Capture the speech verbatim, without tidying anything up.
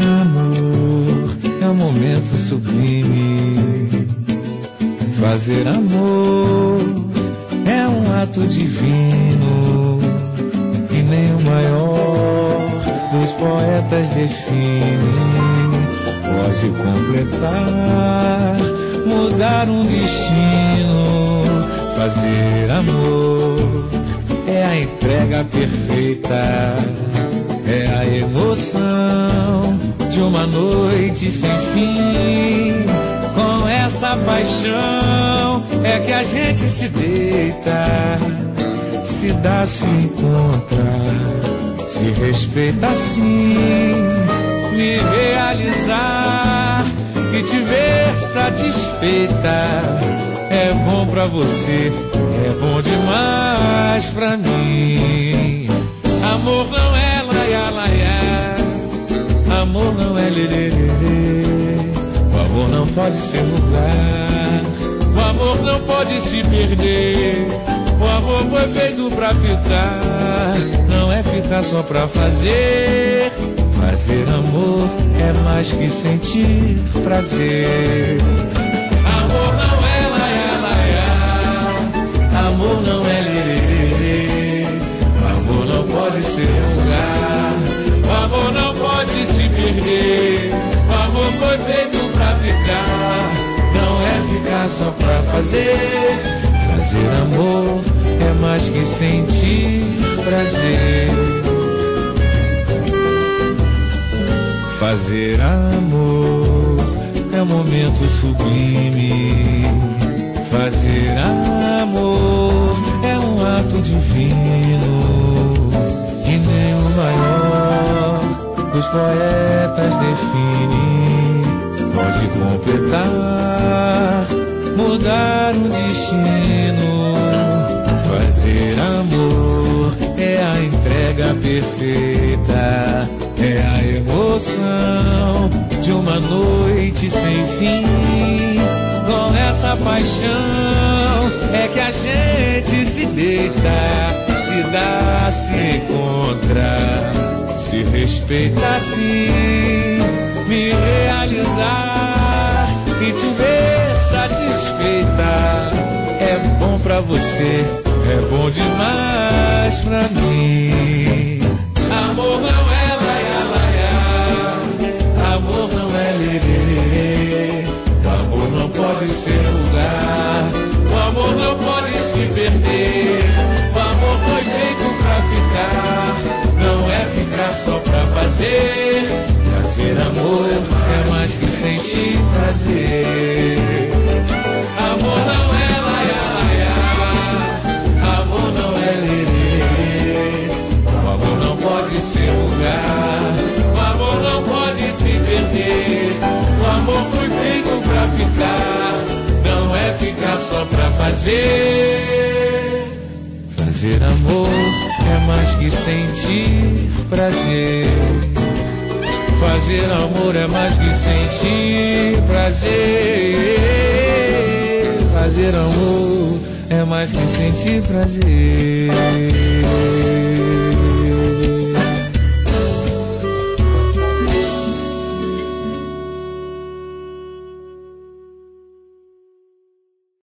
amor é um momento sublime. Fazer amor é um ato divino, e nem o maior dos poetas define. Pode completar, mudar um destino. Fazer amor é a entrega perfeita, é a emoção de uma noite sem fim. Com essa paixão é que a gente se deita, se dá, se encontra, se respeita assim. Me realizar e te ver satisfeita é bom pra você, é bom demais pra mim. Amor não é laia, laia, amor não é lererê. O amor não pode ser lugar, o amor não pode se perder. O amor foi feito pra ficar, não é ficar só pra fazer. Fazer amor é mais que sentir prazer. Amor não é laia, laia, amor não é lererê. O amor não pode ser lugar, o amor não pode se perder. O amor foi feito pra ficar, não é ficar só pra fazer. Fazer amor é mais que sentir prazer. Fazer amor é um momento sublime. Fazer amor é um ato divino, e nem o maior dos poetas define. Pode completar, mudar o destino. Fazer amor é a entrega perfeita, é a emoção de uma noite sem fim. Com essa paixão é que a gente se deita, se dá, se encontra, se respeita assim. Me realizar e te ver satisfeita é bom pra você, é bom demais pra mim. Amor não é laia, laia, amor não é lerê. O amor não pode ser lugar, o amor não pode se perder. O amor foi feito pra ficar, não é ficar só pra fazer. Fazer amor é mais que sentir prazer. Amor não é laia, laia, amor não é lerê. O amor não pode ser lugar, o amor não pode se perder. O amor foi feito pra ficar, não é ficar só pra fazer. Fazer amor é mais que sentir prazer. Fazer amor é mais que sentir prazer. Fazer amor é mais que sentir prazer.